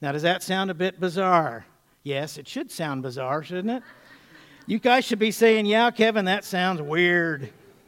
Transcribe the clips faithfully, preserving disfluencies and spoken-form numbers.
Now, does that sound a bit bizarre? Yes, it should sound bizarre, shouldn't it? You guys should be saying, yeah, Kevin, that sounds weird.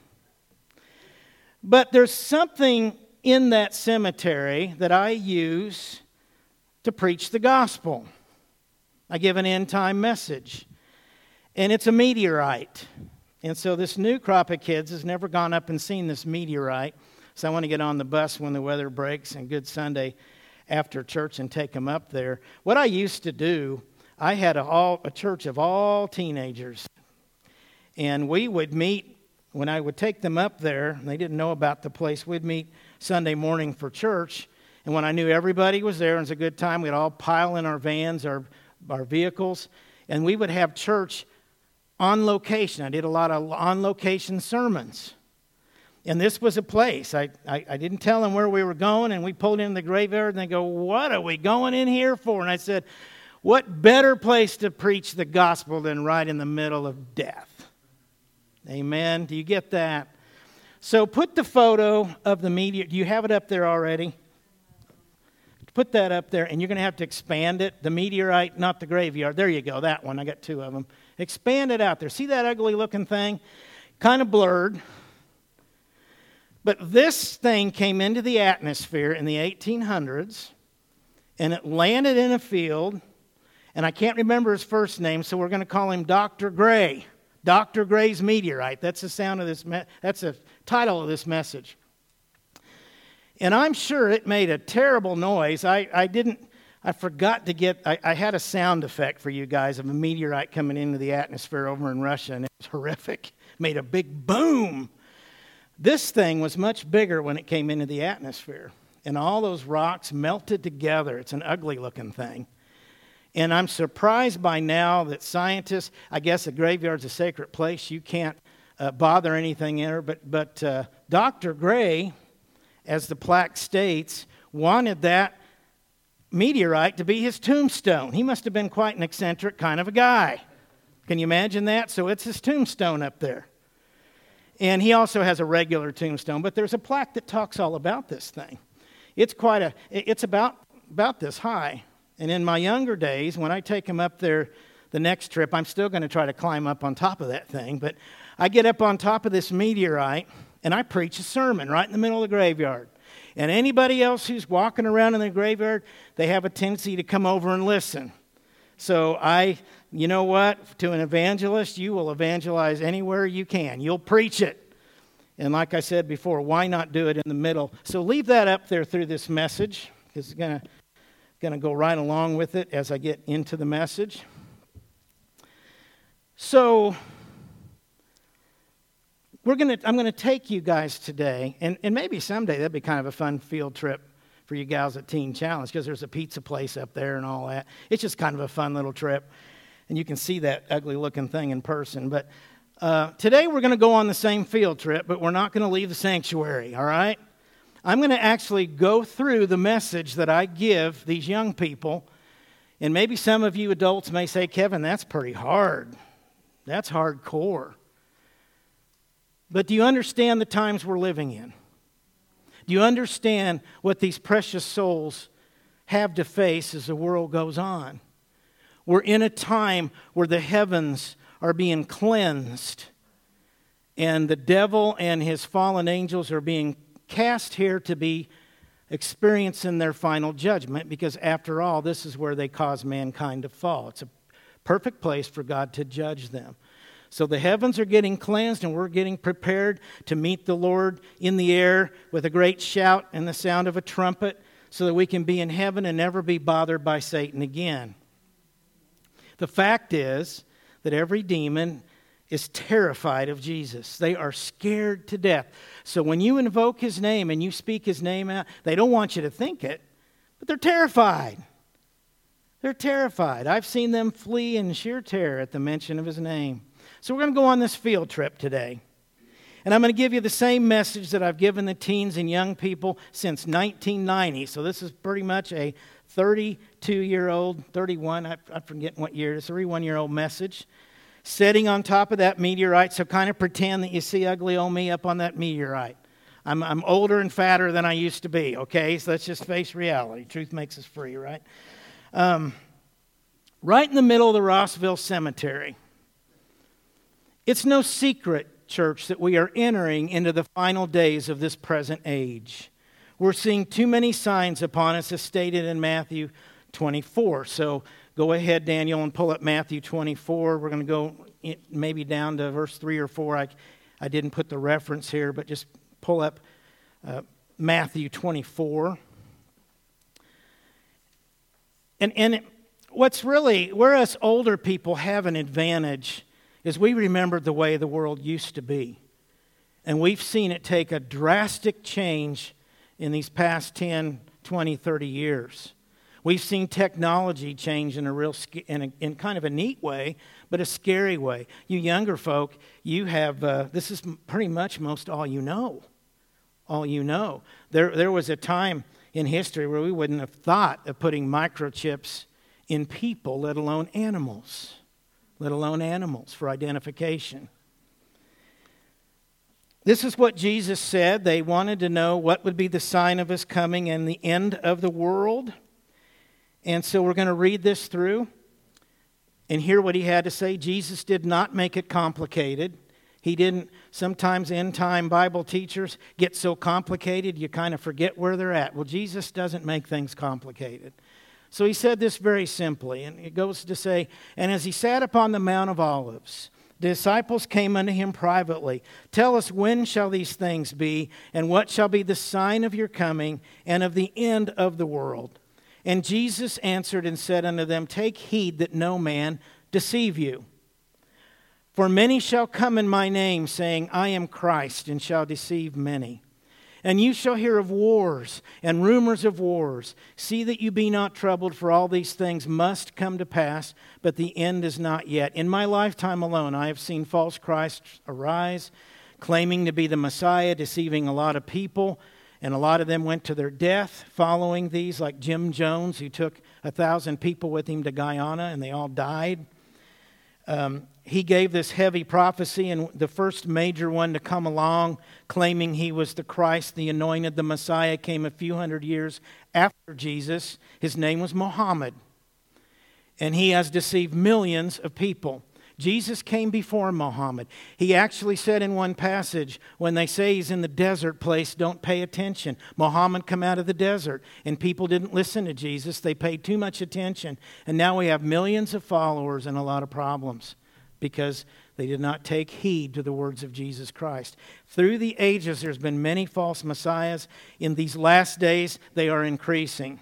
But there's something in that cemetery that I use to preach the gospel. I give an end-time message. And it's a meteorite. And so this new crop of kids has never gone up and seen this meteorite. So I want to get on the bus when the weather breaks and Good Sunday after church and take them up there. What I used to do, I had a, all, a church of all teenagers. And we would meet, when I would take them up there, and they didn't know about the place, we'd meet Sunday morning for church. And when I knew everybody was there and it was a good time, we'd all pile in our vans, our, our vehicles, and we would have church on location. I did a lot of on-location sermons. And this was a place. I, I, I didn't tell them where we were going, and we pulled into the graveyard, and they go, what are we going in here for? And I said, what better place to preach the gospel than right in the middle of death? Amen. Do you get that? So put the photo of the meteor. Do you have it up there already? Put that up there, and you're going to have to expand it. The meteorite, not the graveyard. There you go, that one. I got two of them. Expand it out there. See that ugly-looking thing? Kind of blurred. But this thing came into the atmosphere in the eighteen hundreds, and it landed in a field, and I can't remember his first name, so we're going to call him Doctor Gray. Doctor Gray's meteorite. That's the sound of this. Me- that's the title of this message. And I'm sure it made a terrible noise. I, I didn't, I forgot to get, I, I had a sound effect for you guys of a meteorite coming into the atmosphere over in Russia, and it was horrific. Made a big boom. This thing was much bigger when it came into the atmosphere. And all those rocks melted together. It's an ugly looking thing. And I'm surprised by now that scientists, I guess a graveyard's a sacred place. You can't uh, bother anything in there. But, but uh, Doctor Gray, as the plaque states, wanted that meteorite to be his tombstone. He must have been quite an eccentric kind of a guy. Can you imagine that? So it's his tombstone up there. And he also has a regular tombstone, but there's a plaque that talks all about this thing. It's quite a, it's about, about this high. And in my younger days, when I take him up there the next trip, I'm still going to try to climb up on top of that thing. But I get up on top of this meteorite, and I preach a sermon right in the middle of the graveyard. And anybody else who's walking around in the graveyard, they have a tendency to come over and listen. So I, you know what, to an evangelist, you will evangelize anywhere you can. You'll preach it. And like I said before, why not do it in the middle? So leave that up there through this message. It's going to going to go right along with it as I get into the message. So we're going to I'm going to take you guys today, and, and maybe someday that'd be kind of a fun field trip for you gals at Teen Challenge, because there's a pizza place up there and all that. It's just kind of a fun little trip, and you can see that ugly-looking thing in person. But uh, today we're going to go on the same field trip, but we're not going to leave the sanctuary, all right? I'm going to actually go through the message that I give these young people, and maybe some of you adults may say, Kevin, that's pretty hard. That's hardcore. But do you understand the times we're living in? Do you understand what these precious souls have to face as the world goes on? We're in a time where the heavens are being cleansed, and the devil and his fallen angels are being cast here to be experiencing their final judgment, because after all, this is where they cause mankind to fall. It's a perfect place for God to judge them. So the heavens are getting cleansed, and we're getting prepared to meet the Lord in the air with a great shout and the sound of a trumpet, so that we can be in heaven and never be bothered by Satan again. The fact is that every demon is terrified of Jesus. They are scared to death. So when you invoke his name and you speak his name out, they don't want you to think it, but they're terrified. They're terrified. I've seen them flee in sheer terror at the mention of his name. So we're going to go on this field trip today. And I'm going to give you the same message that I've given the teens and young people since nineteen ninety. So this is pretty much a thirty-two-year-old, thirty-one, I, I'm forgetting what year, it's a thirty-one-year-old message, sitting on top of that meteorite. So kind of pretend that you see ugly old me up on that meteorite. I'm, I'm older and fatter than I used to be, okay? So let's just face reality. Truth makes us free, right? Um, right in the middle of the Rossville Cemetery. It's no secret, church, that we are entering into the final days of this present age. We're seeing too many signs upon us as stated in Matthew twenty-four. So go ahead, Daniel, and pull up Matthew twenty-four. We're going to go maybe down to verse three or four. I, I didn't put the reference here, but just pull up uh, Matthew twenty-four. And, and what's really, where us older people have an advantage is we remember the way the world used to be. And we've seen it take a drastic change in these past ten, twenty, thirty years. We've seen technology change in a real, in, a, in kind of a neat way, but a scary way. You younger folk, you have, uh, this is pretty much most all you know. All you know. There, there was a time in history where we wouldn't have thought of putting microchips in people, let alone animals. Let alone animals for identification. This is what Jesus said. They wanted to know what would be the sign of his coming and the end of the world. And so we're going to read this through and hear what he had to say. Jesus did not make it complicated. He didn't. Sometimes end-time Bible teachers get so complicated you kind of forget where they're at. Well, Jesus doesn't make things complicated. So he said this very simply, and it goes to say, and as he sat upon the Mount of Olives, the disciples came unto him privately. Tell us, when shall these things be, and what shall be the sign of your coming and of the end of the world? And Jesus answered and said unto them, take heed that no man deceive you. For many shall come in my name, saying, I am Christ, and shall deceive many. And you shall hear of wars and rumors of wars. See that you be not troubled, for all these things must come to pass, but the end is not yet. In my lifetime alone, I have seen false Christs arise, claiming to be the Messiah, deceiving a lot of people. And a lot of them went to their death following these, like Jim Jones, who took a thousand people with him to Guyana, and they all died. Um, he gave this heavy prophecy, and the first major one to come along, claiming he was the Christ, the anointed, the Messiah, came a few hundred years after Jesus. His name was Muhammad, and he has deceived millions of people. Jesus came before Muhammad. He actually said in one passage, when they say he's in the desert place, don't pay attention. Muhammad come out of the desert, and people didn't listen to Jesus. They paid too much attention. And now we have millions of followers and a lot of problems because they did not take heed to the words of Jesus Christ. Through the ages, there's been many false messiahs. In these last days, they are increasing.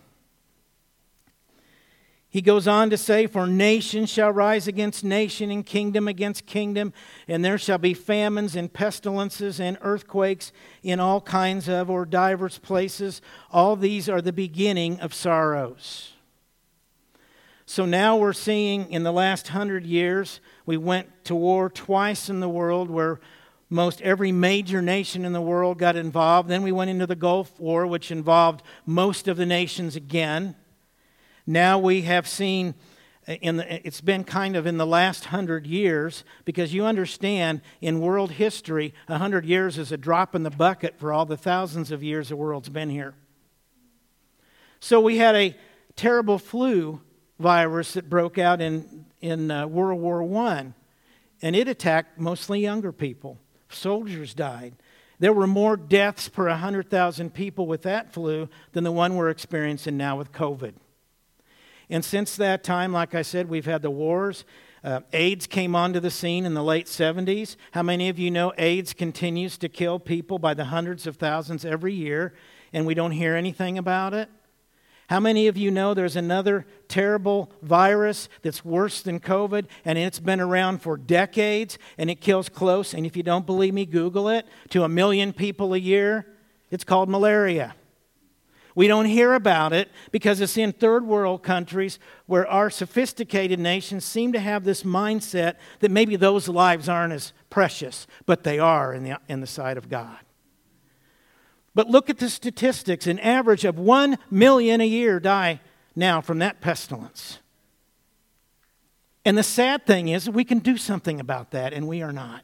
He goes on to say, for nation shall rise against nation, and kingdom against kingdom, and there shall be famines and pestilences and earthquakes in all kinds of or divers places. All these are the beginning of sorrows. So now we're seeing in the last hundred years, we went to war twice in the world where most every major nation in the world got involved. Then we went into the Gulf War, which involved most of the nations again. Now we have seen, in the, it's been kind of in the last hundred years, because you understand in world history, a hundred years is a drop in the bucket for all the thousands of years the world's been here. So we had a terrible flu virus that broke out in, in uh, World War One, and it attacked mostly younger people. Soldiers died. There were more deaths per one hundred thousand people with that flu than the one we're experiencing now with COVID. And since that time, like I said, we've had the wars. Uh, AIDS came onto the scene in the late seventies. How many of you know AIDS continues to kill people by the hundreds of thousands every year, and we don't hear anything about it? How many of you know there's another terrible virus that's worse than COVID, and it's been around for decades, and it kills close, and if you don't believe me, Google it, to a million people a year? It's called malaria. We don't hear about it because it's in third world countries where our sophisticated nations seem to have this mindset that maybe those lives aren't as precious, but they are in the, in the sight of God. But look at the statistics. An average of one million a year die now from that pestilence. And the sad thing is we can do something about that, and we are not.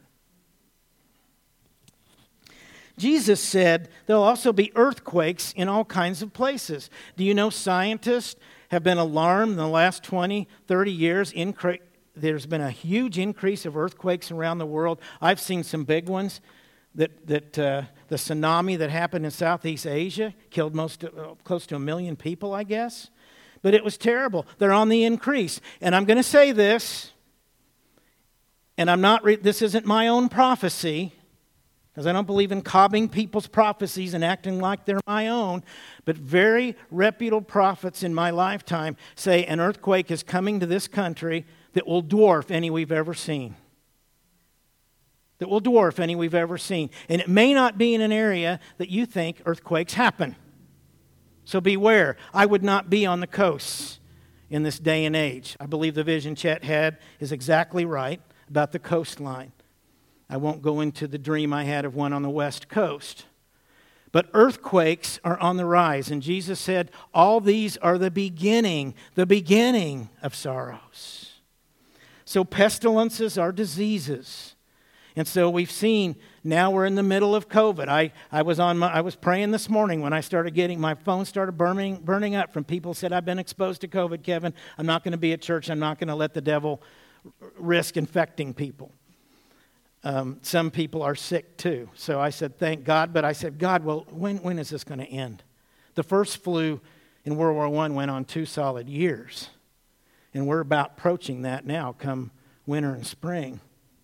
Jesus said there'll also be earthquakes in all kinds of places. Do you know scientists have been alarmed in the last twenty, thirty years. Incre- there's been a huge increase of earthquakes around the world. I've seen some big ones. That, that uh, the tsunami that happened in Southeast Asia killed most uh, close to a million people, I guess. But it was terrible. They're on the increase. And I'm going to say this, and I'm not. Re- this isn't my own prophecy, because I don't believe in cobbing people's prophecies and acting like they're my own. But very reputable prophets in my lifetime say an earthquake is coming to this country that will dwarf any we've ever seen. That will dwarf any we've ever seen. And it may not be in an area that you think earthquakes happen. So beware. I would not be on the coasts in this day and age. I believe the vision Chet had is exactly right about the coastline. I won't go into the dream I had of one on the west coast. But earthquakes are on the rise. And Jesus said, all these are the beginning, the beginning of sorrows. So pestilences are diseases. And so we've seen, now we're in the middle of COVID. I, I was on my, I was praying this morning when I started getting, my phone started burning, burning up from people who said, I've been exposed to COVID, Kevin. I'm not going to be at church. I'm not going to let the devil risk infecting people. Um, some people are sick too. So I said, thank God. But I said, God, well, when, when is this going to end? The first flu in World War One went on two solid years. And we're about approaching that now come winter and spring.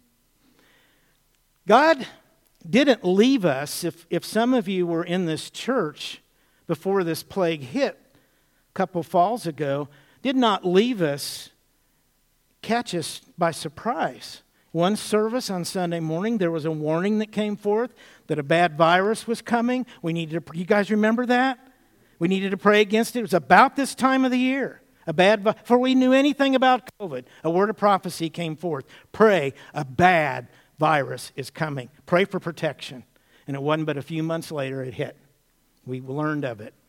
God didn't leave us. If, if some of you were in this church before this plague hit a couple falls ago, did not leave us, catch us by surprise. One service on Sunday morning, there was a warning that came forth that a bad virus was coming. We needed to, you guys remember that? We needed to pray against it. It was about this time of the year. A bad, before we knew anything about COVID, a word of prophecy came forth. Pray, a bad virus is coming. Pray for protection. And it wasn't but a few months later it hit. We learned of it.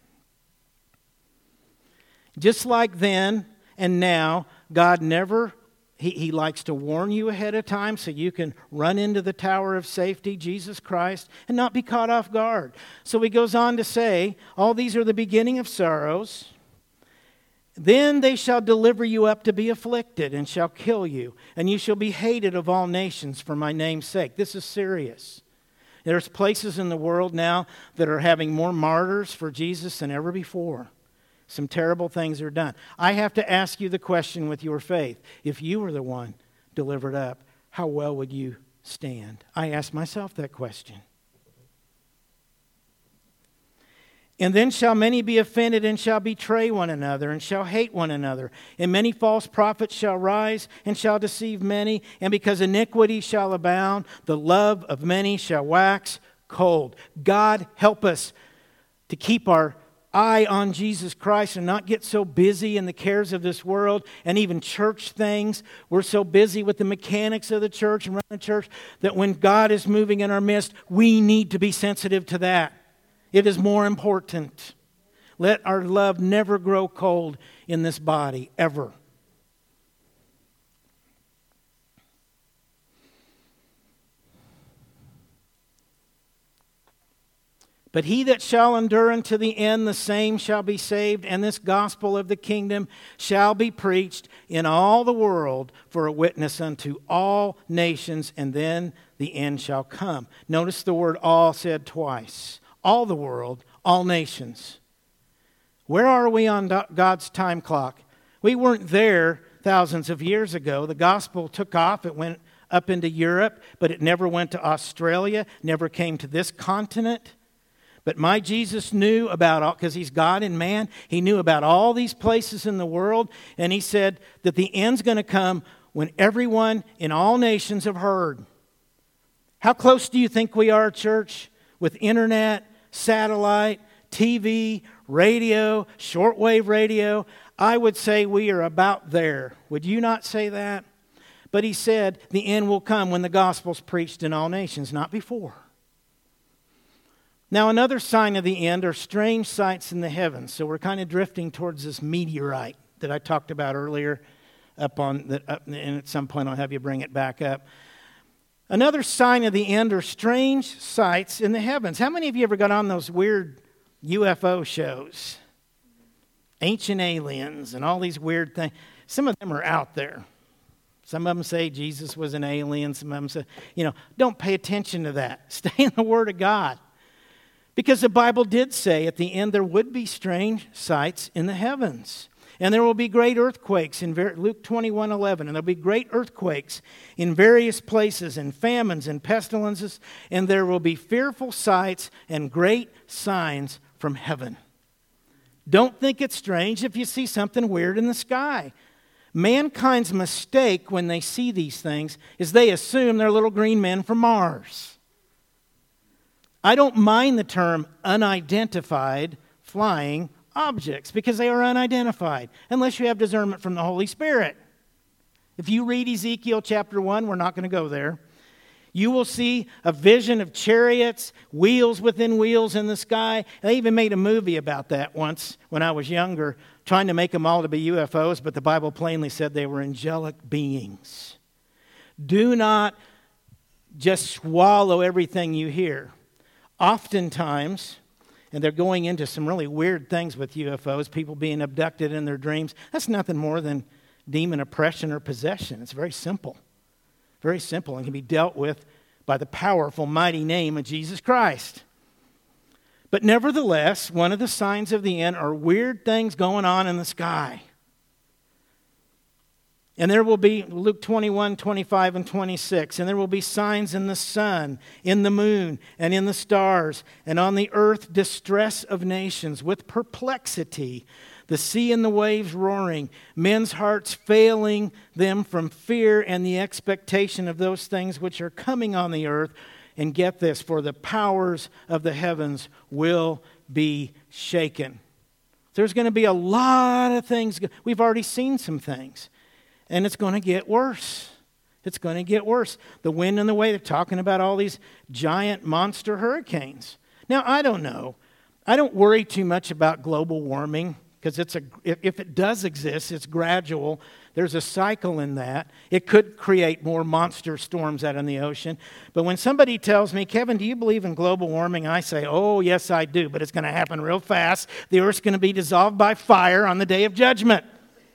Just like then and now, God never, he, he likes to warn you ahead of time so you can run into the tower of safety, Jesus Christ, and not be caught off guard. So he goes on to say, all these are the beginning of sorrows. Then they shall deliver you up to be afflicted and shall kill you, and you shall be hated of all nations for my name's sake. This is serious. There's places in the world now that are having more martyrs for Jesus than ever before. Some terrible things are done. I have to ask you the question with your faith. If you were the one delivered up, how well would you stand? I ask myself that question. And then shall many be offended and shall betray one another and shall hate one another. And many false prophets shall rise and shall deceive many. And because iniquity shall abound, the love of many shall wax cold. God, help us to keep our eye on Jesus Christ and not get so busy in the cares of this world and even church things. We're so busy with the mechanics of the church and running the church that when God is moving in our midst, we need to be sensitive to that. It is more important. Let our love never grow cold in this body, ever. But he that shall endure unto the end, the same shall be saved, and this gospel of the kingdom shall be preached in all the world for a witness unto all nations, and then the end shall come. Notice the word all said twice. All the world, all nations. Where are we on God's time clock? We weren't there thousands of years ago. The gospel took off. It went up into Europe, but it never went to Australia, never came to this continent. But my Jesus knew about all, because he's God and man, he knew about all these places in the world, and he said that the end's going to come when everyone in all nations have heard. How close do you think we are, church, with internet, satellite, T V, radio, shortwave radio? I would say we are about there. Would you not say that? But he said the end will come when the gospel's preached in all nations, not before. Now, another sign of the end are strange sights in the heavens. So we're kind of drifting towards this meteorite that I talked about earlier up on the, up, and at some point I'll have you bring it back up. Another sign of the end are strange sights in the heavens. How many of you ever got on those weird U F O shows? ancient aliens and all these weird things. Some of them are out there. Some of them say Jesus was an alien. Some of them say, you know, don't pay attention to that. Stay in the Word of God. Because the Bible did say at the end there would be strange sights in the heavens. And there will be great earthquakes in Luke twenty-one eleven. And there will be great earthquakes in various places, and famines and pestilences. And there will be fearful sights and great signs from heaven. Don't think it's strange if you see something weird in the sky. Mankind's mistake when they see these things is they assume they're little green men from Mars. I don't mind the term unidentified flying objects because they are unidentified unless you have discernment from the Holy Spirit. If you read Ezekiel chapter one, we're not going to go there. You will see a vision of chariots, wheels within wheels in the sky. They even made a movie about that once when I was younger, trying to make them all to be U F Os, but the Bible plainly said they were angelic beings. Do not just swallow everything you hear. Oftentimes, and they're going into some really weird things with U F Os, people being abducted in their dreams. That's nothing more than demon oppression or possession. It's very simple. Very simple and can be dealt with by the powerful, mighty name of Jesus Christ. But nevertheless, one of the signs of the end are weird things going on in the sky. And there will be, Luke twenty-one, twenty-five, and twenty-six, and there will be signs in the sun, in the moon, and in the stars, and on the earth distress of nations with perplexity, the sea and the waves roaring, men's hearts failing them from fear and the expectation of those things which are coming on the earth. And get this, for the powers of the heavens will be shaken. There's going to be a lot of things. We've already seen some things. And it's going to get worse. It's going to get worse. The wind and the wave, they're talking about all these giant monster hurricanes. Now, I don't know. I don't worry too much about global warming because it's a if it does exist, it's gradual. There's a cycle in that. It could create more monster storms out in the ocean. But when somebody tells me, Kevin, do you believe in global warming? I say, oh, yes, I do, but it's going to happen real fast. The earth's going to be dissolved by fire on the day of judgment.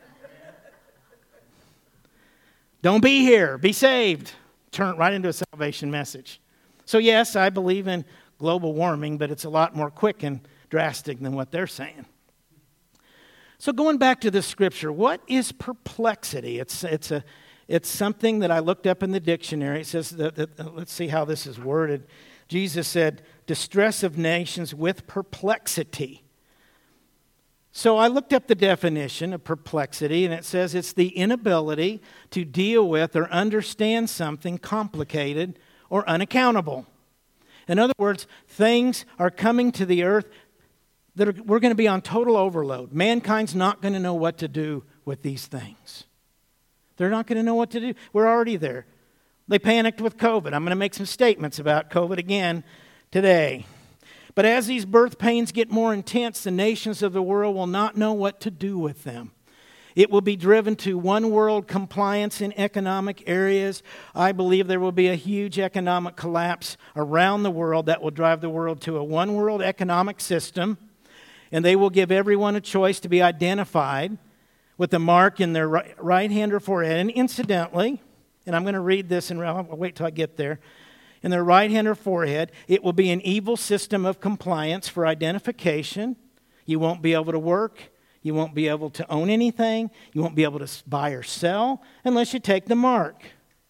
Don't be here. Be saved. Turn right into a salvation message. So yes, I believe in global warming, but it's a lot more quick and drastic than what they're saying. So going back to the scripture, what is perplexity? It's it's a it's something that I looked up in the dictionary. It says that, that let's see how this is worded. Jesus said, "Distress of nations with perplexity." So I looked up the definition of perplexity, and it says it's the inability to deal with or understand something complicated or unaccountable. In other words, things are coming to the earth that are, we're going to be on total overload. Mankind's not going to know what to do with these things. They're not going to know what to do. We're already there. They panicked with COVID. I'm going to make some statements about COVID again today. But as these birth pains get more intense, the nations of the world will not know what to do with them. It will be driven to one world compliance in economic areas. I believe there will be a huge economic collapse around the world that will drive the world to a one world economic system. And they will give everyone a choice to be identified with a mark in their right hand or forehead. And incidentally, and I'm going to read this and I'll wait till I get there. In their right hand or forehead, it will be an evil system of compliance for identification. You won't be able to work. You won't be able to own anything. You won't be able to buy or sell unless you take the mark.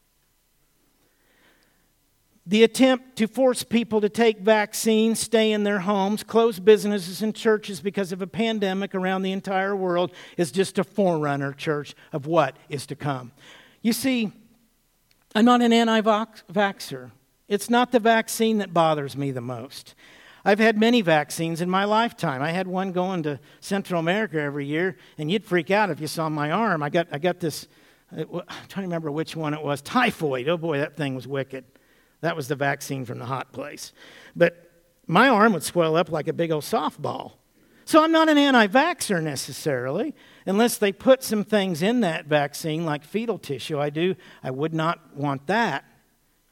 The attempt to force people to take vaccines, stay in their homes, close businesses and churches because of a pandemic around the entire world is just a forerunner, church, of what is to come. You see, I'm not an anti-vaxxer. It's not the vaccine that bothers me the most. I've had many vaccines in my lifetime. I had one going to Central America every year, and you'd freak out if you saw my arm. I got I got this, I'm trying to remember which one it was, typhoid. Oh boy, that thing was wicked. That was the vaccine from the hot place. But my arm would swell up like a big old softball. So I'm not an anti-vaxxer necessarily, unless they put some things in that vaccine like fetal tissue. I do, I would not want that.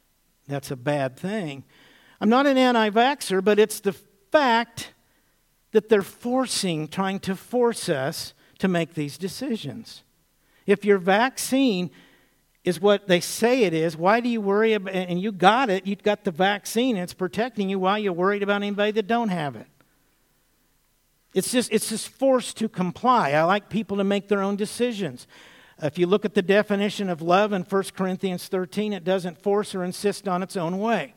That's a bad thing. I'm not an anti-vaxxer, but it's the fact that they're forcing, trying to force us to make these decisions. If your vaccine is what they say it is, why do you worry about, and you got it, you got the vaccine, and it's protecting you, why are you worried about anybody that don't have it? It's just, it's just forced to comply. I like people to make their own decisions. If you look at the definition of love in First Corinthians thirteen, it doesn't force or insist on its own way.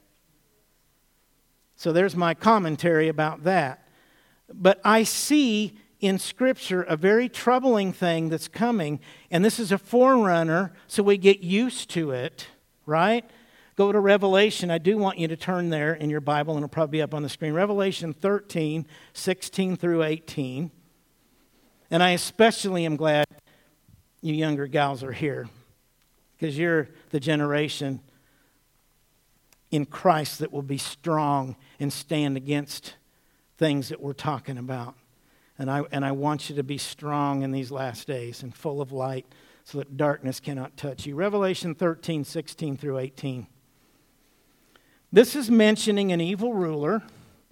So there's my commentary about that. But I see in Scripture a very troubling thing that's coming, and this is a forerunner, so we get used to it, right? Go to Revelation. I do want you to turn there in your Bible, and it'll probably be up on the screen. Revelation thirteen, sixteen through eighteen. And I especially am glad you younger gals are here, because you're the generation in Christ that will be strong and stand against things that we're talking about. And I and I want you to be strong in these last days and full of light so that darkness cannot touch you. Revelation thirteen, sixteen through eighteen. This is mentioning an evil ruler.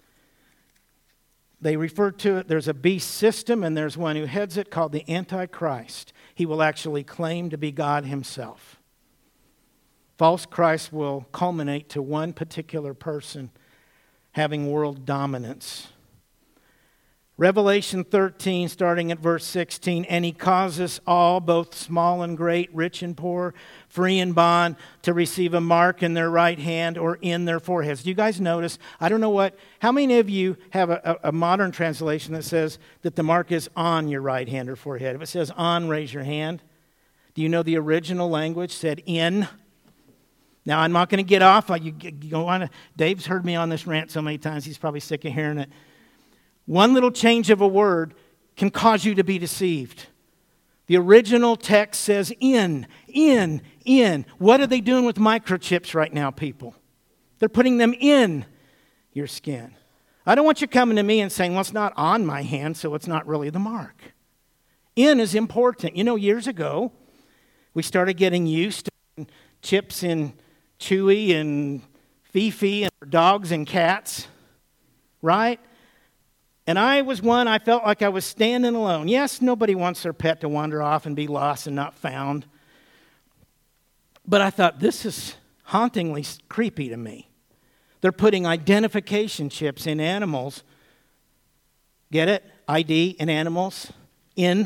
They refer to it, there's a beast system, and there's one who heads it called the Antichrist. He will actually claim to be God himself. False Christ will culminate to one particular person having world dominance. Revelation thirteen, starting at verse sixteen, and he causes all, both small and great, rich and poor, free and bond, to receive a mark in their right hand or in their foreheads. Do you guys notice? I don't know what, how many of you have a, a, a modern translation that says that the mark is on your right hand or forehead? If it says on, raise your hand. Do you know the original language said in? Now, I'm not going to get off. You, you go on. Dave's heard me on this rant so many times, he's probably sick of hearing it. One little change of a word can cause you to be deceived. The original text says in, in, in. What are they doing with microchips right now, people? They're putting them in your skin. I don't want you coming to me and saying, well, it's not on my hand, so it's not really the mark. In is important. You know, years ago, we started getting used to chips in Chewy and Fifi and dogs and cats, right? And I was one, I felt like I was standing alone. Yes, nobody wants their pet to wander off and be lost and not found. But I thought, this is hauntingly creepy to me. They're putting identification chips in animals. Get it? I D in animals. In.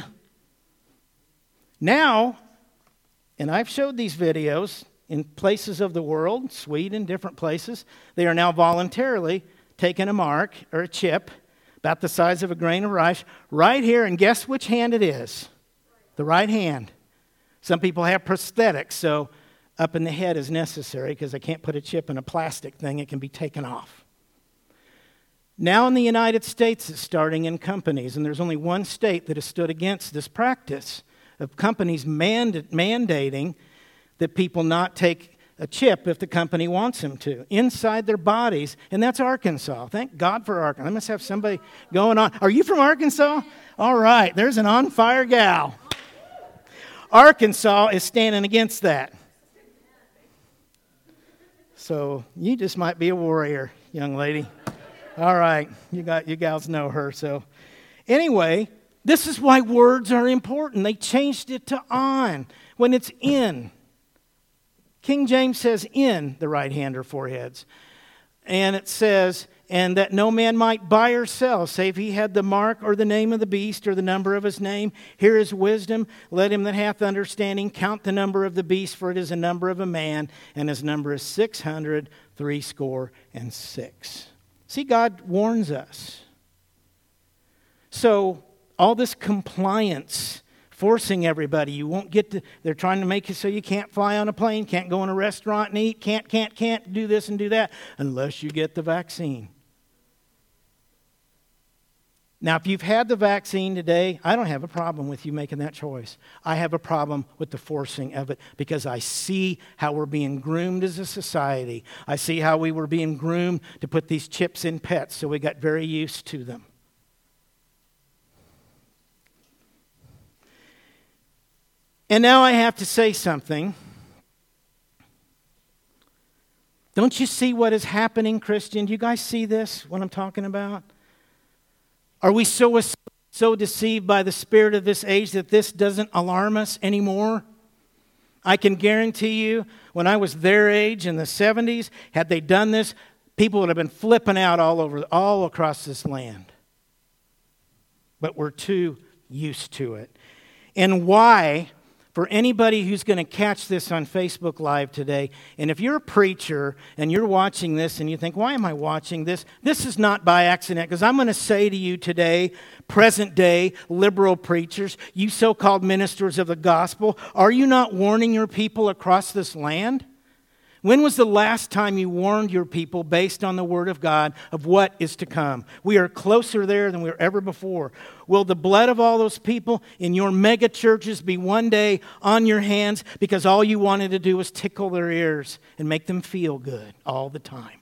Now, and I've showed these videos in places of the world, Sweden, different places, they are now voluntarily taking a mark or a chip about the size of a grain of rice, right here, and guess which hand it is? The right hand. Some people have prosthetics, so up in the head is necessary because they can't put a chip in a plastic thing. It can be taken off. Now in the United States, it's starting in companies, and there's only one state that has stood against this practice of companies mand- mandating that people not take a chip if the company wants them to, inside their bodies, and that's Arkansas. Thank God for Arkansas. I must have somebody going on. Are you from Arkansas? All right, there's an on-fire gal. Arkansas is standing against that. So you just might be a warrior, young lady. All right, you got you gals know her. So anyway, this is why words are important. They changed it to on when it's in. King James says in the right hand or foreheads. And it says, and that no man might buy or sell, save he had the mark or the name of the beast or the number of his name. Here is wisdom. Let him that hath understanding count the number of the beast, for it is a number of a man, and his number is six hundred threescore and six. See, God warns us. So all this compliance, forcing everybody, you won't get to, they're trying to make it so you can't fly on a plane, can't go in a restaurant and eat, can't, can't, can't do this and do that unless you get the vaccine. Now, if you've had the vaccine today, I don't have a problem with you making that choice. I have a problem with the forcing of it because I see how we're being groomed as a society. I see how we were being groomed to put these chips in pets, so we got very used to them. And now I have to say something. Don't you see what is happening, Christian? Do you guys see this, what I'm talking about? Are we so, so deceived by the spirit of this age that this doesn't alarm us anymore? I can guarantee you, when I was their age in the seventies, had they done this, people would have been flipping out all over, all across this land. But we're too used to it. And why, for anybody who's going to catch this on Facebook Live today, and if you're a preacher and you're watching this and you think, why am I watching this? This is not by accident, because I'm going to say to you today, present day liberal preachers, you so-called ministers of the gospel, are you not warning your people across this land? When was the last time you warned your people based on the Word of God of what is to come? We are closer there than we were ever before. Will the blood of all those people in your mega churches be one day on your hands because all you wanted to do was tickle their ears and make them feel good all the time?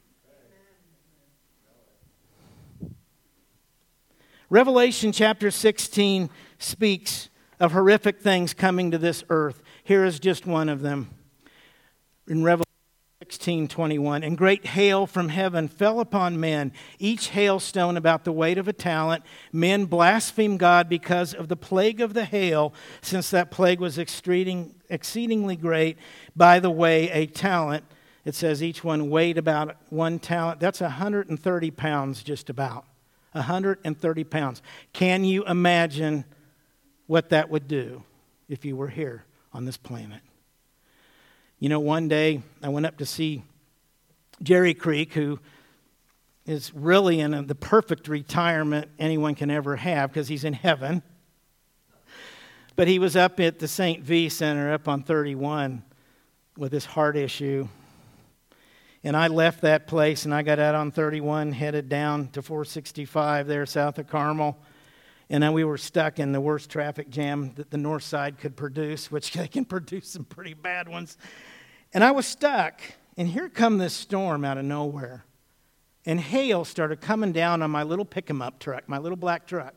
Revelation chapter sixteen speaks of horrific things coming to this earth. Here is just one of them. In Revelation sixteen twenty-one, and great hail from heaven fell upon men, each hailstone about the weight of a talent. Men blasphemed God because of the plague of the hail, since that plague was exceeding, exceedingly great. By the way, a talent, it says each one weighed about one talent. That's one hundred thirty pounds just about. one hundred thirty pounds. Can you imagine what that would do if you were here on this planet? You know, one day I went up to see Jerry Creek, who is really in a, the perfect retirement anyone can ever have because he's in heaven. But he was up at the Saint V Center up on thirty-one with his heart issue. And I left that place and I got out on thirty-one, headed down to four sixty-five there south of Carmel. And then we were stuck in the worst traffic jam that the north side could produce, which they can produce some pretty bad ones. And I was stuck, and here come this storm out of nowhere. And hail started coming down on my little pick-em-up truck, my little black truck.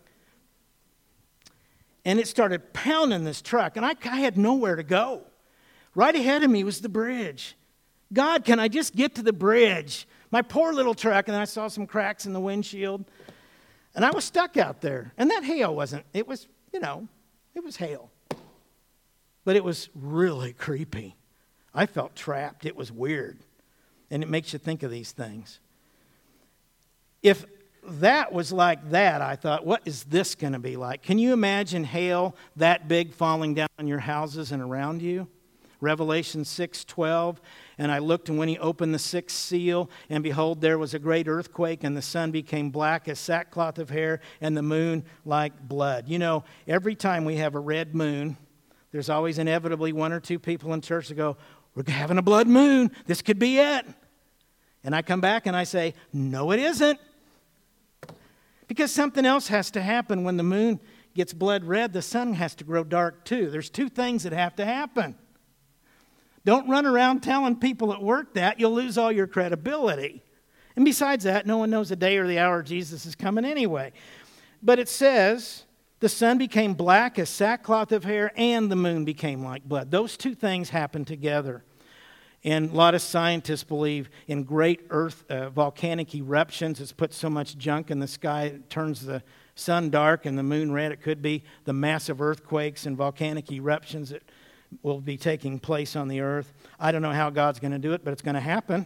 And it started pounding this truck, and I, I had nowhere to go. Right ahead of me was the bridge. God, can I just get to the bridge? My poor little truck, and then I saw some cracks in the windshield. And I was stuck out there. And that hail wasn't, it was, you know, it was hail. But it was really creepy. I felt trapped. It was weird. And it makes you think of these things. If that was like that, I thought, what is this going to be like? Can you imagine hail that big falling down on your houses and around you? Revelation six twelve, and I looked, and when he opened the sixth seal, and behold, there was a great earthquake, and the sun became black as sackcloth of hair, and the moon like blood. You know, every time we have a red moon, there's always inevitably one or two people in church that go, we're having a blood moon. This could be it. And I come back and I say, no, it isn't. Because something else has to happen when the moon gets blood red. The sun has to grow dark too. There's two things that have to happen. Don't run around telling people at work that. You'll lose all your credibility. And besides that, no one knows the day or the hour Jesus is coming anyway. But it says, the sun became black as sackcloth of hair, and the moon became like blood. Those two things happened together. And a lot of scientists believe in great earth uh, volcanic eruptions. It's put so much junk in the sky, it turns the sun dark and the moon red. It could be the massive earthquakes and volcanic eruptions that will be taking place on the earth. I don't know how God's going to do it, but it's going to happen.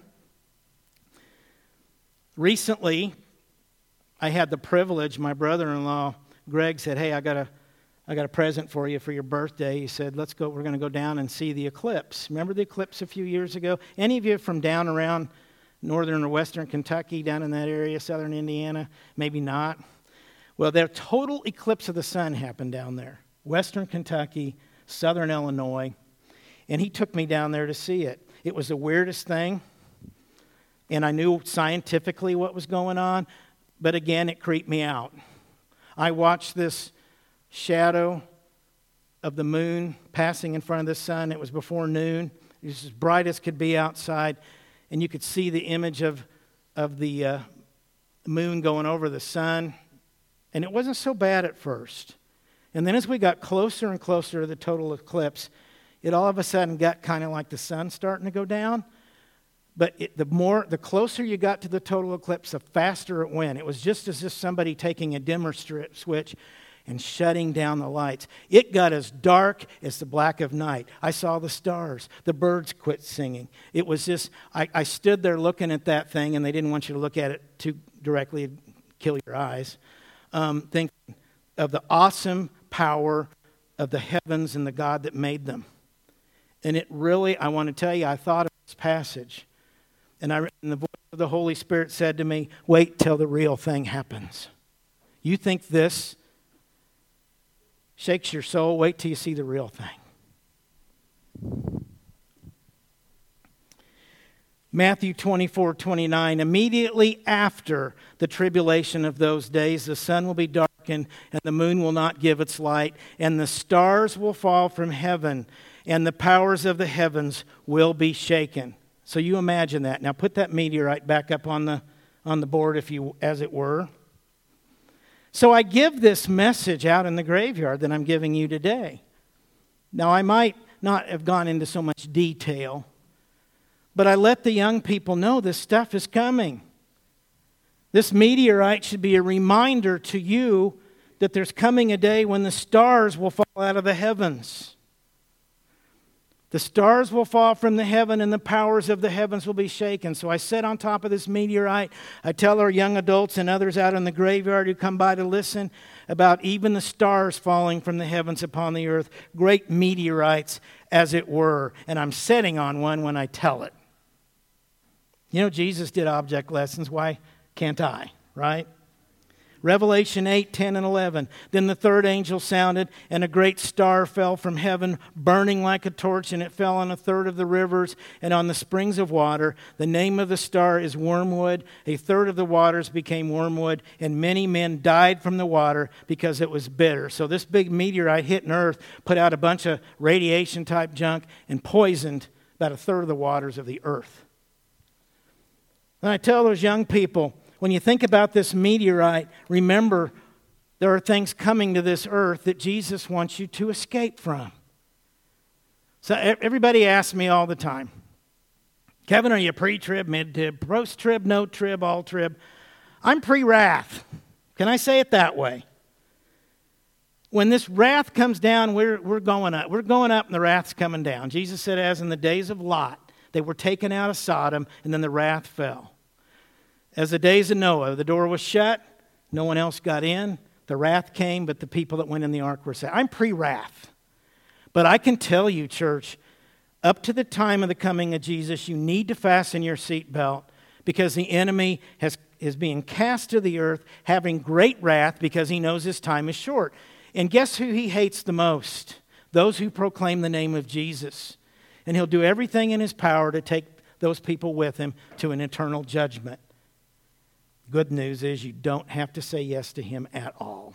Recently, I had the privilege, my brother-in-law, Greg, said, hey, I got a, I got a present for you for your birthday. He said, let's go, we're going to go down and see the eclipse. Remember the eclipse a few years ago? Any of you from down around northern or western Kentucky, down in that area, southern Indiana? Maybe not. Well, their total eclipse of the sun happened down there. Western Kentucky, southern Illinois. And he took me down there to see it. It was the weirdest thing. And I knew scientifically what was going on. But again, it creeped me out. I watched this shadow of the moon passing in front of the sun. It was before noon. It was as bright as could be outside. And you could see the image of, of the uh, moon going over the sun. And it wasn't so bad at first. And then as we got closer and closer to the total eclipse, it all of a sudden got kind of like the sun starting to go down. But it, the more, the closer you got to the total eclipse, the faster it went. It was just as if somebody taking a dimmer strip switch and shutting down the lights. It got as dark as the black of night. I saw the stars. The birds quit singing. It was just, I, I stood there looking at that thing, and they didn't want you to look at it too directly, it'd kill your eyes. Um, thinking of the awesome power of the heavens and the God that made them. And it really, I want to tell you, I thought of this passage. And, I, and the voice of the Holy Spirit said to me, wait till the real thing happens. You think this shakes your soul? Wait till you see the real thing. Matthew twenty-four twenty-nine, immediately after the tribulation of those days, the sun will be darkened, and the moon will not give its light, and the stars will fall from heaven, and the powers of the heavens will be shaken. So you imagine that. Now put that meteorite back up on the on the board, if you, as it were. So I give this message out in the graveyard that I'm giving you today. Now I might not have gone into so much detail, but I let the young people know this stuff is coming. This meteorite should be a reminder to you that there's coming a day when the stars will fall out of the heavens. The stars will fall from the heaven, and the powers of the heavens will be shaken. So I sit on top of this meteorite. I tell our young adults and others out in the graveyard who come by to listen about even the stars falling from the heavens upon the earth, great meteorites, as it were. And I'm sitting on one when I tell it. You know, Jesus did object lessons. Why can't I, right? Revelation eight, ten, and eleven. Then the third angel sounded, and a great star fell from heaven, burning like a torch, and it fell on a third of the rivers and on the springs of water. The name of the star is Wormwood. A third of the waters became wormwood, and many men died from the water because it was bitter. So this big meteorite hitting Earth put out a bunch of radiation-type junk and poisoned about a third of the waters of the earth. And I tell those young people, when you think about this meteorite, remember there are things coming to this earth that Jesus wants you to escape from. So everybody asks me all the time, Kevin, are you pre-trib, mid-trib, post-trib, no-trib, all-trib? I'm pre-wrath. Can I say it that way? When this wrath comes down, we're, we're going up. We're going up and the wrath's coming down. Jesus said, as in the days of Lot, they were taken out of Sodom and then the wrath fell. As the days of Noah, the door was shut, no one else got in, the wrath came, but the people that went in the ark were saved. I'm pre-wrath. But I can tell you, church, up to the time of the coming of Jesus, you need to fasten your seatbelt because the enemy has, is being cast to the earth, having great wrath because he knows his time is short. And guess who he hates the most? Those who proclaim the name of Jesus. And he'll do everything in his power to take those people with him to an eternal judgment. Good news is you don't have to say yes to him at all.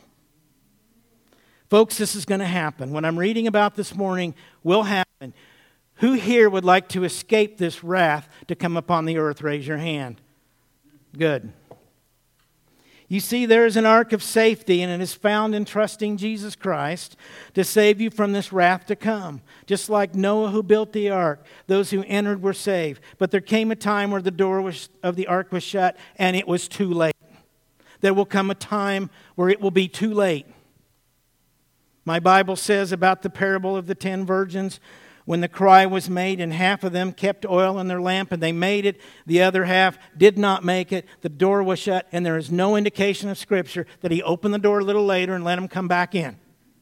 Folks, this is going to happen. What I'm reading about this morning will happen. Who here would like to escape this wrath to come upon the earth? Raise your hand. Good. You see, there is an ark of safety, and it is found in trusting Jesus Christ to save you from this wrath to come. Just like Noah who built the ark, those who entered were saved. But there came a time where the door was, of the ark was shut, and it was too late. There will come a time where it will be too late. My Bible says about the parable of the ten virgins, when the cry was made and half of them kept oil in their lamp and they made it, the other half did not make it, the door was shut, and there is no indication of Scripture that he opened the door a little later and let them come back in.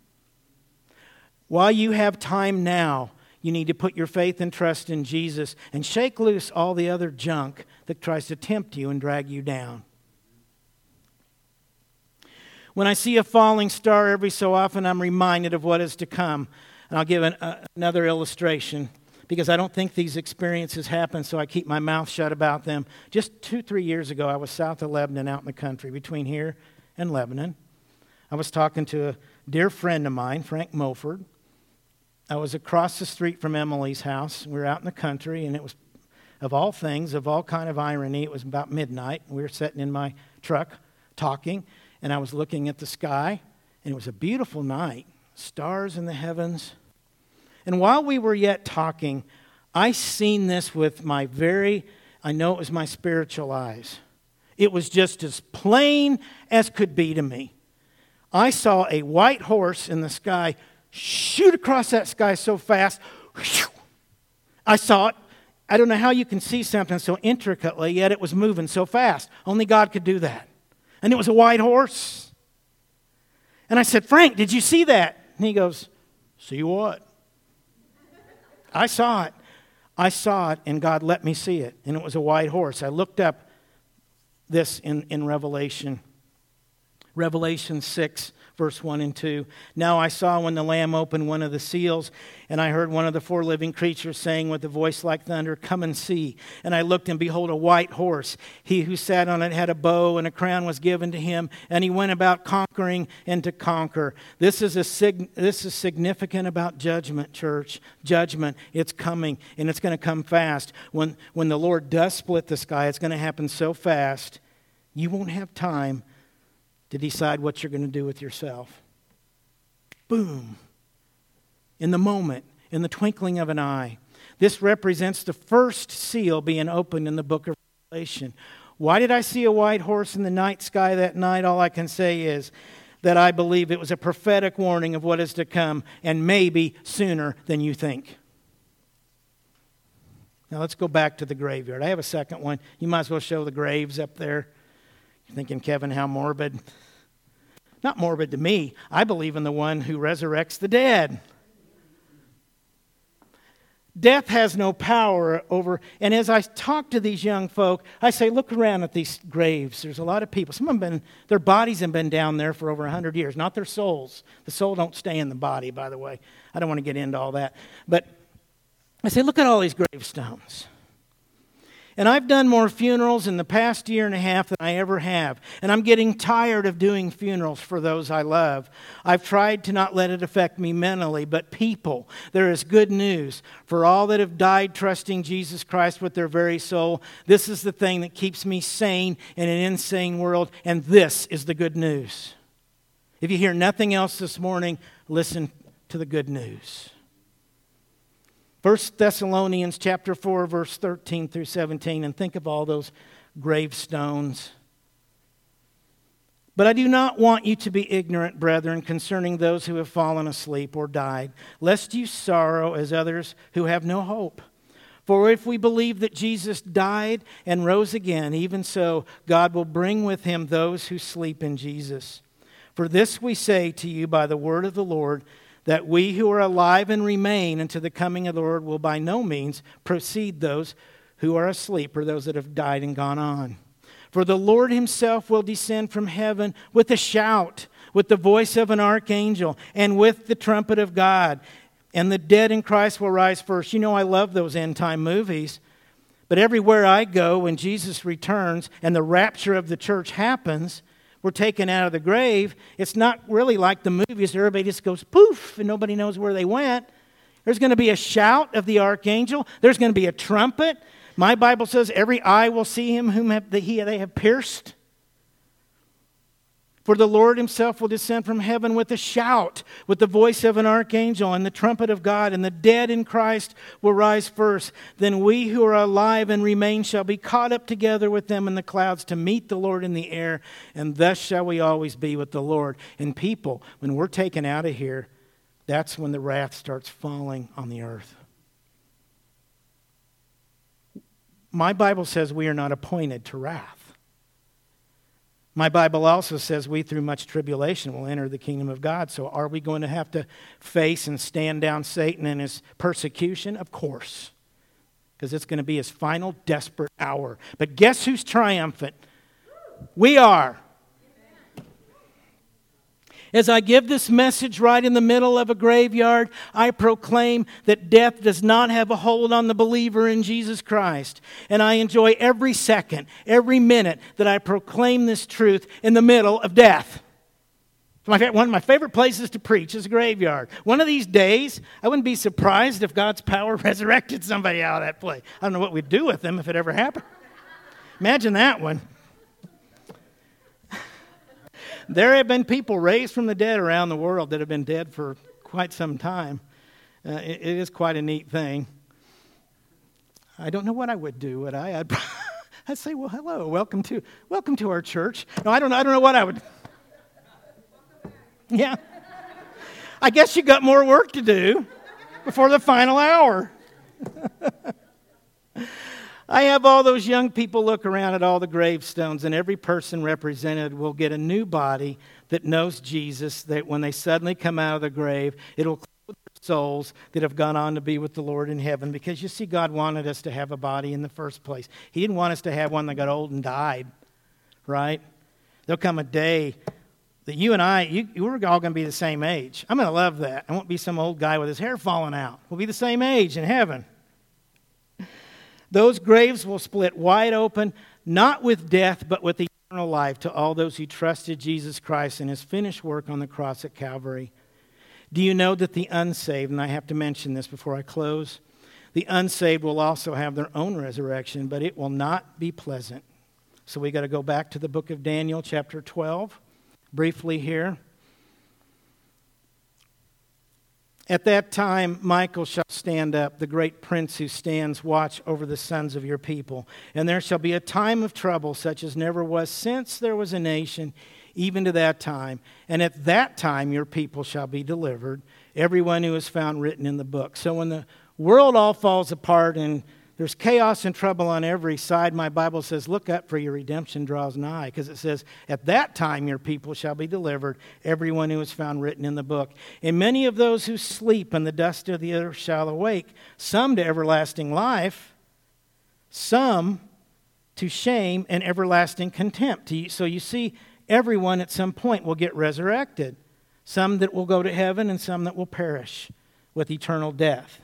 While you have time now, you need to put your faith and trust in Jesus and shake loose all the other junk that tries to tempt you and drag you down. When I see a falling star every so often, I'm reminded of what is to come. And I'll give an, uh, another illustration because I don't think these experiences happen, so I keep my mouth shut about them. Just two, three years ago, I was south of Lebanon out in the country, between here and Lebanon. I was talking to a dear friend of mine, Frank Mulford. I was across the street from Emily's house. We were out in the country, and it was, of all things, of all kind of irony, it was about midnight. We were sitting in my truck talking, and I was looking at the sky, and it was a beautiful night, stars in the heavens. And while we were yet talking, I seen this with my very I know it was my spiritual eyes. It was just as plain as could be to me. I saw a white horse in the sky shoot across that sky so fast. I saw it. I don't know how you can see something so intricately, yet it was moving so fast. Only God could do that. And it was a white horse. And I said, Frank, did you see that? And he goes, see what? I saw it. I saw it, and God let me see it. And it was a white horse. I looked up this in, in Revelation. Revelation six, verse one and two. Now I saw when the Lamb opened one of the seals, and I heard one of the four living creatures saying with a voice like thunder, come and see. And I looked, and behold, a white horse. He who sat on it had a bow, and a crown was given to him, and he went about conquering and to conquer. This is a sig- this is significant about judgment, church. Judgment, it's coming, and it's going to come fast. When, when the Lord does split the sky, it's going to happen so fast, you won't have time to decide what you're going to do with yourself. Boom. In the moment, in the twinkling of an eye. This represents the first seal being opened in the book of Revelation. Why did I see a white horse in the night sky that night? All I can say is that I believe it was a prophetic warning of what is to come, and maybe sooner than you think. Now let's go back to the graveyard. I have a second one. You might as well show the graves up there. You're thinking, Kevin, how morbid. Not morbid to me. I believe in the one who resurrects the dead. Death has no power over, and as I talk to these young folk, I say, look around at these graves. There's a lot of people. Some of them, been, their bodies have been down there for over one hundred years, not their souls. The soul don't stay in the body, by the way. I don't want to get into all that. But I say, look at all these gravestones. And I've done more funerals in the past year and a half than I ever have. And I'm getting tired of doing funerals for those I love. I've tried to not let it affect me mentally, but people, there is good news. For all that have died trusting Jesus Christ with their very soul, this is the thing that keeps me sane in an insane world, and this is the good news. If you hear nothing else this morning, listen to the good news. First Thessalonians chapter four, verse thirteen through seventeen, and think of all those gravestones. But I do not want you to be ignorant, brethren, concerning those who have fallen asleep or died, lest you sorrow as others who have no hope. For if we believe that Jesus died and rose again, even so God will bring with him those who sleep in Jesus. For this we say to you by the word of the Lord, that we who are alive and remain unto the coming of the Lord will by no means precede those who are asleep or those that have died and gone on. For the Lord himself will descend from heaven with a shout, with the voice of an archangel, and with the trumpet of God. And the dead in Christ will rise first. You know, I love those end-time movies. But everywhere I go, when Jesus returns and the rapture of the church happens, we're taken out of the grave, it's not really like the movies. Everybody just goes poof and nobody knows where they went. There's going to be a shout of the archangel. There's going to be a trumpet. My Bible says every eye will see him whom have, he, they have pierced. For the Lord himself will descend from heaven with a shout, with the voice of an archangel and the trumpet of God, and the dead in Christ will rise first. Then we who are alive and remain shall be caught up together with them in the clouds to meet the Lord in the air, and thus shall we always be with the Lord. And people, when we're taken out of here, that's when the wrath starts falling on the earth. My Bible says we are not appointed to wrath. My Bible also says we, through much tribulation, will enter the kingdom of God. So are we going to have to face and stand down Satan and his persecution? Of course. Because it's going to be his final desperate hour. But guess who's triumphant? We are. As I give this message right in the middle of a graveyard, I proclaim that death does not have a hold on the believer in Jesus Christ. And I enjoy every second, every minute that I proclaim this truth in the middle of death. One of my favorite places to preach is a graveyard. One of these days, I wouldn't be surprised if God's power resurrected somebody out of that place. I don't know what we'd do with them if it ever happened. Imagine that one. There have been people raised from the dead around the world that have been dead for quite some time. Uh, it, it is quite a neat thing. I don't know what I would do, would I? I'd I'd say, well, hello, welcome to welcome to our church. No, I don't know. I don't know what I would. Yeah. I guess you got more work to do before the final hour. I have all those young people look around at all the gravestones, and every person represented will get a new body that knows Jesus, that when they suddenly come out of the grave, it'll clothe their souls that have gone on to be with the Lord in heaven. Because you see, God wanted us to have a body in the first place. He didn't want us to have one that got old and died, right? There'll come a day that you and I, you, we're all going to be the same age. I'm going to love that. I won't be some old guy with his hair falling out. We'll be the same age in heaven. Those graves will split wide open, not with death, but with eternal life to all those who trusted Jesus Christ and His finished work on the cross at Calvary. Do you know that the unsaved, and I have to mention this before I close, the unsaved will also have their own resurrection, but it will not be pleasant. So we got to go back to the book of Daniel, chapter twelve, briefly here. At that time, Michael shall stand up, the great prince who stands watch over the sons of your people. And there shall be a time of trouble such as never was since there was a nation, even to that time. And at that time your people shall be delivered, everyone who is found written in the book. So when the world all falls apart and there's chaos and trouble on every side, my Bible says, look up, for your redemption draws nigh. Because it says, at that time your people shall be delivered, everyone who is found written in the book. And many of those who sleep in the dust of the earth shall awake, some to everlasting life, some to shame and everlasting contempt. So you see, everyone at some point will get resurrected. Some that will go to heaven and some that will perish with eternal death.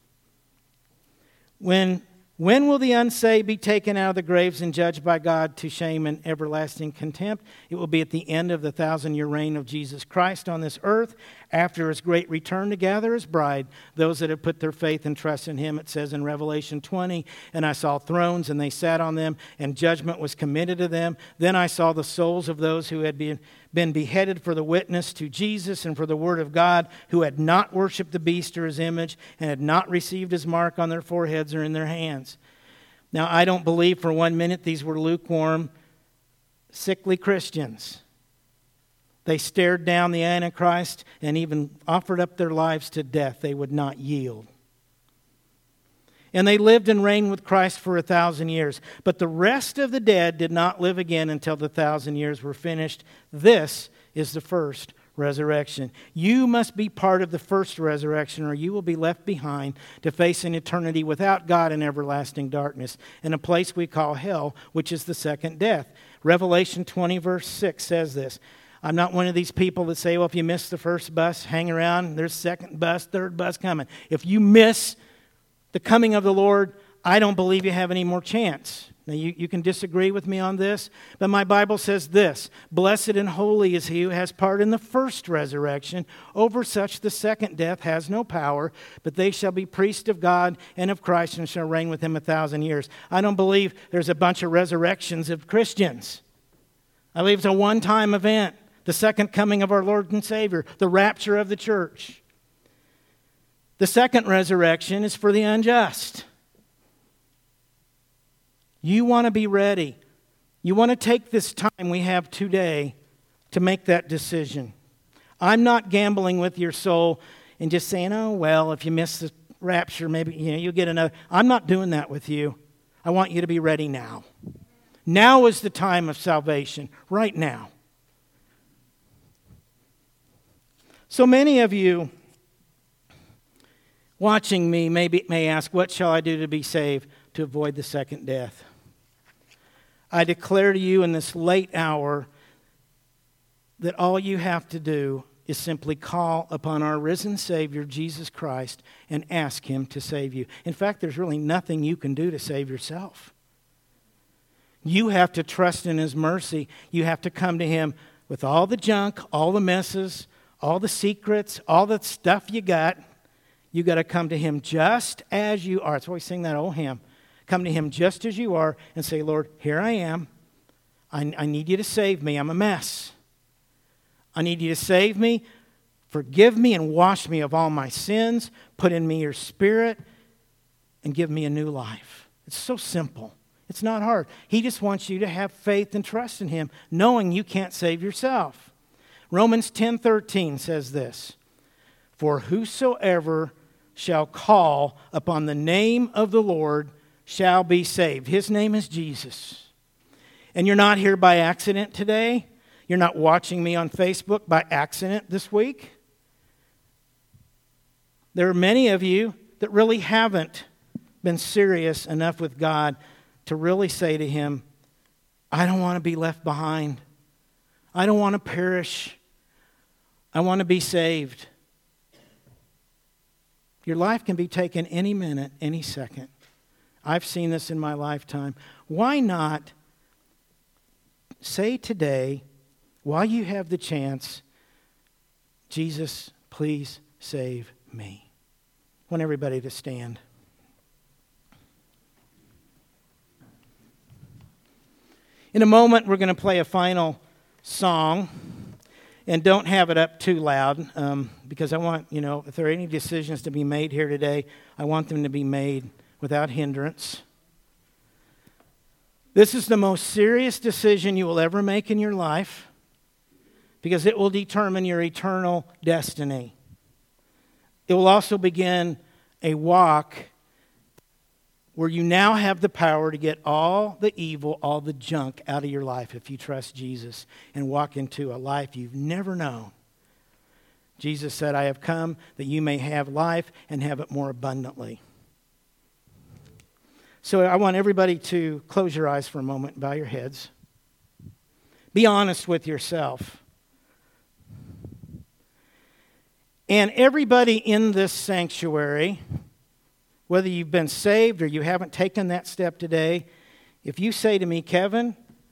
When, when will the unsaved be taken out of the graves and judged by God to shame and everlasting contempt? It will be at the end of the thousand-year reign of Jesus Christ on this earth, after His great return to gather His bride, those that have put their faith and trust in Him. It says in Revelation twenty, and I saw thrones, and they sat on them, and judgment was committed to them. Then I saw the souls of those who had been, been beheaded for the witness to Jesus and for the word of God, who had not worshipped the beast or his image, and had not received his mark on their foreheads or in their hands. Now, I don't believe for one minute these were lukewarm, sickly Christians. They stared down the Antichrist and even offered up their lives to death. They would not yield. And they lived and reigned with Christ for a thousand years. But the rest of the dead did not live again until the thousand years were finished. This is the first resurrection. You must be part of the first resurrection, or you will be left behind to face an eternity without God in everlasting darkness, in a place we call hell, which is the second death. Revelation twenty, verse six says this. I'm not one of these people that say, well, if you miss the first bus, hang around. There's second bus, third bus coming. If you miss the coming of the Lord, I don't believe you have any more chance. Now, you, you can disagree with me on this, but my Bible says this: blessed and holy is he who has part in the first resurrection. Over such the second death has no power, but they shall be priests of God and of Christ and shall reign with him a thousand years. I don't believe there's a bunch of resurrections of Christians. I believe it's a one-time event. The second coming of our Lord and Savior, the rapture of the church. The second resurrection is for the unjust. You want to be ready. You want to take this time we have today to make that decision. I'm not gambling with your soul and just saying, oh, well, if you miss the rapture, maybe you know, you'll get another. I'm not doing that with you. I want you to be ready now. Now is the time of salvation, right now. So many of you watching me may, be, may ask, what shall I do to be saved, to avoid the second death? I declare to you in this late hour that all you have to do is simply call upon our risen Savior, Jesus Christ, and ask Him to save you. In fact, there's really nothing you can do to save yourself. You have to trust in His mercy. You have to come to Him with all the junk, all the messes, all the secrets, all the stuff you got. You got to come to Him just as you are. That's why we sing that old hymn. Come to Him just as you are and say, Lord, here I am. I, I need you to save me. I'm a mess. I need you to save me. Forgive me and wash me of all my sins. Put in me your Spirit and give me a new life. It's so simple. It's not hard. He just wants you to have faith and trust in Him, knowing you can't save yourself. Romans ten thirteen says this, "For whosoever shall call upon the name of the Lord shall be saved." His name is Jesus. And you're not here by accident today. You're not watching me on Facebook by accident this week. There are many of you that really haven't been serious enough with God to really say to Him, I don't want to be left behind. I don't want to perish. I want to be saved. Your life can be taken any minute, any second. I've seen this in my lifetime. Why not say today, while you have the chance, Jesus, please save me. I want everybody to stand. In a moment, we're going to play a final song. And don't have it up too loud, um, because I want, you know, if there are any decisions to be made here today, I want them to be made without hindrance. This is the most serious decision you will ever make in your life, because it will determine your eternal destiny. It will also begin a walk where you now have the power to get all the evil, all the junk out of your life if you trust Jesus and walk into a life you've never known. Jesus said, I have come that you may have life and have it more abundantly. So I want everybody to close your eyes for a moment and bow your heads. Be honest with yourself. And everybody in this sanctuary, whether you've been saved or you haven't taken that step today, if you say to me, Kevin,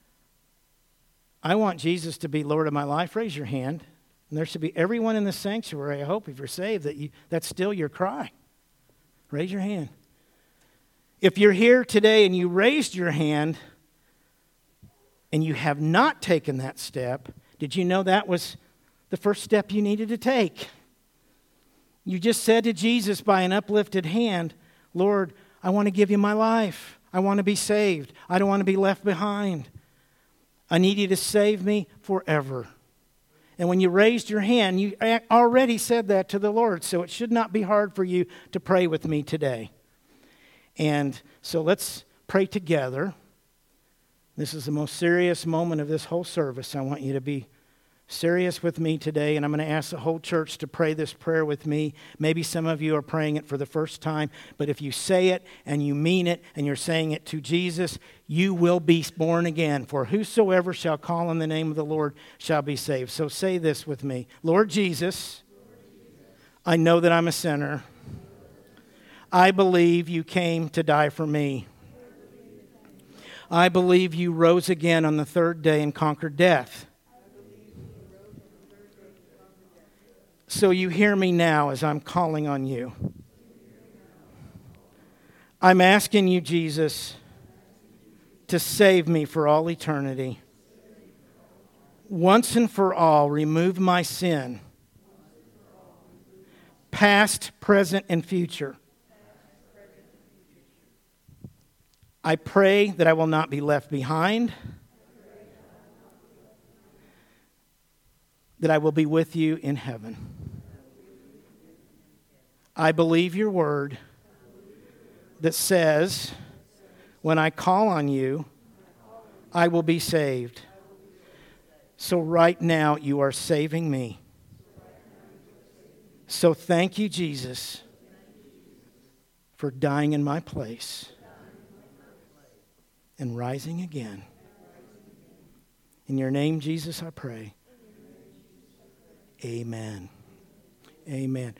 I want Jesus to be Lord of my life, raise your hand. And there should be everyone in the sanctuary, I hope, if you're saved, that you, that's still your cry. Raise your hand. If you're here today and you raised your hand and you have not taken that step, did you know that was the first step you needed to take? You just said to Jesus by an uplifted hand, Lord, I want to give you my life. I want to be saved. I don't want to be left behind. I need you to save me forever. And when you raised your hand, you already said that to the Lord, so it should not be hard for you to pray with me today. And so let's pray together. This is the most serious moment of this whole service. I want you to be serious with me today, and I'm going to ask the whole church to pray this prayer with me. Maybe some of you are praying it for the first time, but if you say it and you mean it and you're saying it to Jesus, you will be born again. For whosoever shall call on the name of the Lord shall be saved. So say this with me. Lord Jesus, I know that I'm a sinner. I believe you came to die for me. I believe you rose again on the third day and conquered death. So you hear me now as I'm calling on you. I'm asking you, Jesus, to save me for all eternity. Once and for all, remove my sin, past, present, and future. I pray that I will not be left behind, that I will be with you in heaven. I believe your word that says, when I call on you, I will be saved. So right now you are saving me. So thank you, Jesus, for dying in my place and rising again. In your name, Jesus, I pray. Amen. Amen.